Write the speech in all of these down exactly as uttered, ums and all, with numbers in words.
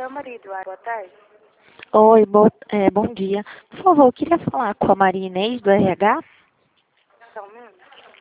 seu marido, ah, boa tarde. Oi, bo é, bom dia. Por favor, eu queria falar com a Maria Inês, do R H. Só um minuto.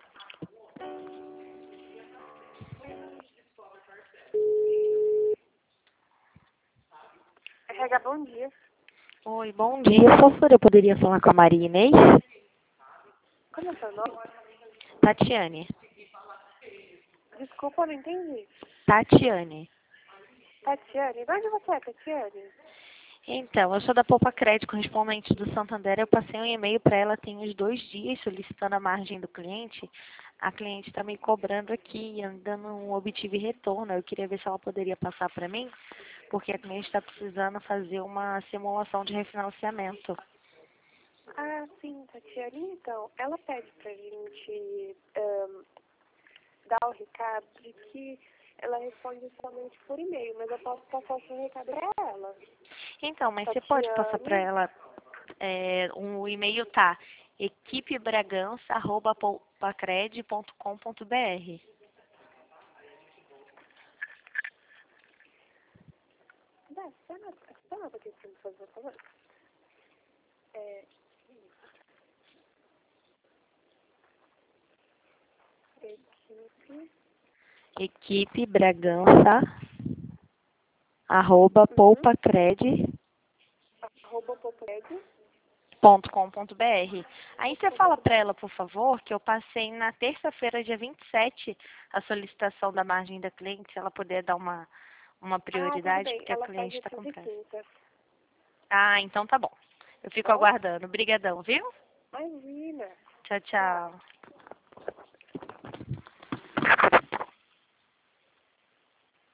R H, bom dia. Oi, bom dia. Por favor, eu poderia falar com a Maria Inês? Como é seu nome? Tatiane. Desculpa, eu não entendi. Tatiane. Tatiane, de onde você é, Tatiane? Então, eu sou da Poupa Crédito, correspondente do Santander. Eu passei um e-mail para ela tem uns dois dias solicitando a margem do cliente. A cliente está me cobrando aqui, ainda não obtive retorno. Eu queria ver se ela poderia passar para mim, porque a cliente está precisando fazer uma simulação de refinanciamento. Ah, sim, Tatiane. Então, ela pede pra gente ahn, dar o recado de que ela responde somente por e-mail, mas eu posso passar o seu recado pra ela. Então, mas você pode passar para Tatiane, ela, é, um, o e-mail tá equipebragança arroba poupacred ponto com ponto br. dá, você anota você anota aqui pra mim, por favor. É, equipe, equipebragança arroba uhum, poupacred arroba popred. ponto com ponto br. Aí você fala para ela, por favor, que eu passei na terça-feira, dia vinte e sete, a solicitação da margem da cliente, se ela puder dar uma, uma Ah, tudo prioridade, bem. porque a Ela faz cliente dia está com quinze e pressa. quinta, Ah, então tá bom. Eu tá fico bom? aguardando. Obrigadão, viu? Imagina. Tchau, Tchau. tchau.